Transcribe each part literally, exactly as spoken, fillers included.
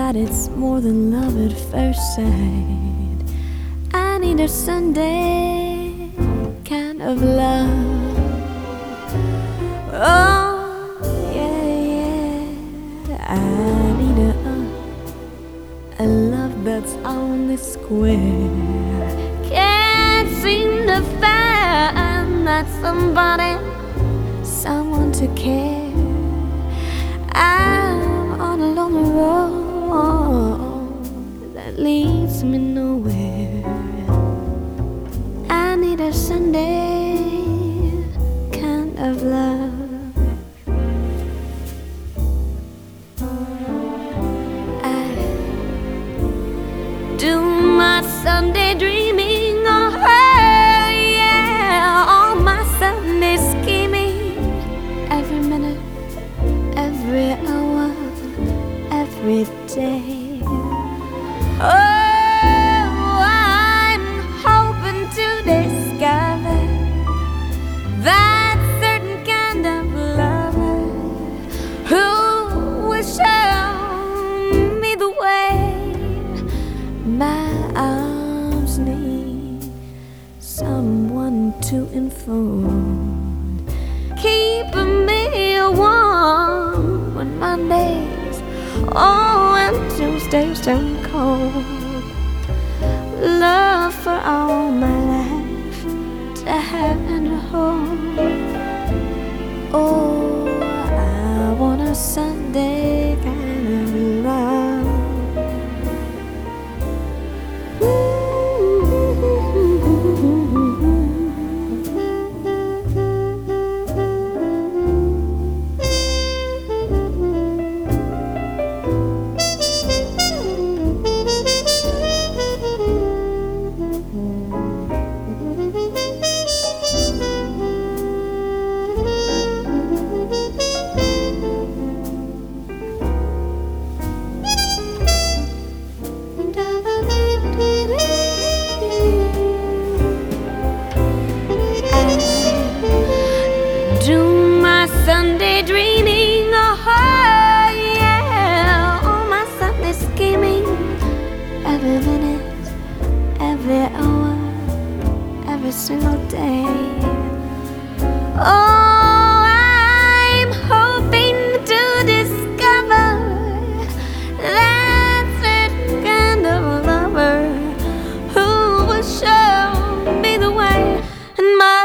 that it's more than love at first sight. I need a Sunday kind of love. Oh, yeah, yeah. I need a, a love that's only square. Can't seem to find that somebody, someone to care. I'm on a lonely road that leads me nowhere. I need a Sunday kind of love. I do my Sunday dreaming on her, yeah, all my Sunday scheming, every minute, every hour, every day. Oh, I'm hoping to discover that certain kind of lover who will show me the way my arms need, someone to enfold, keeping me warm when Mondays, oh, and Tuesdays turn cold. Love for all my life to have and hold. Oh, I want a Sunday kind of love. Do my Sunday dreaming, oh yeah, all my Sunday scheming, every minute, every hour, every single day. Oh, I'm hoping to discover that certain kind of lover who will show me the way, and my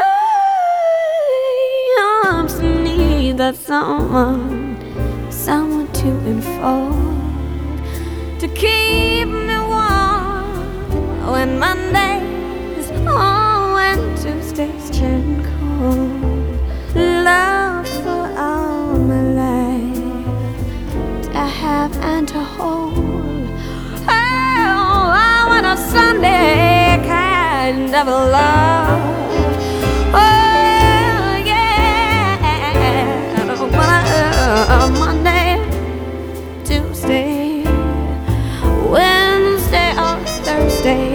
that someone, someone to enfold, to keep me warm when Mondays, oh, and Tuesdays turn cold. Love for all my life to have and to hold. Oh, I want a Sunday kind of love. Monday, Tuesday, Wednesday or Thursday,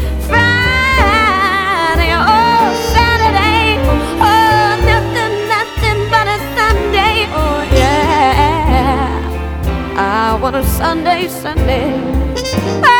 Friday or Saturday, oh, nothing, nothing but a Sunday, oh yeah, I want a Sunday, Sunday.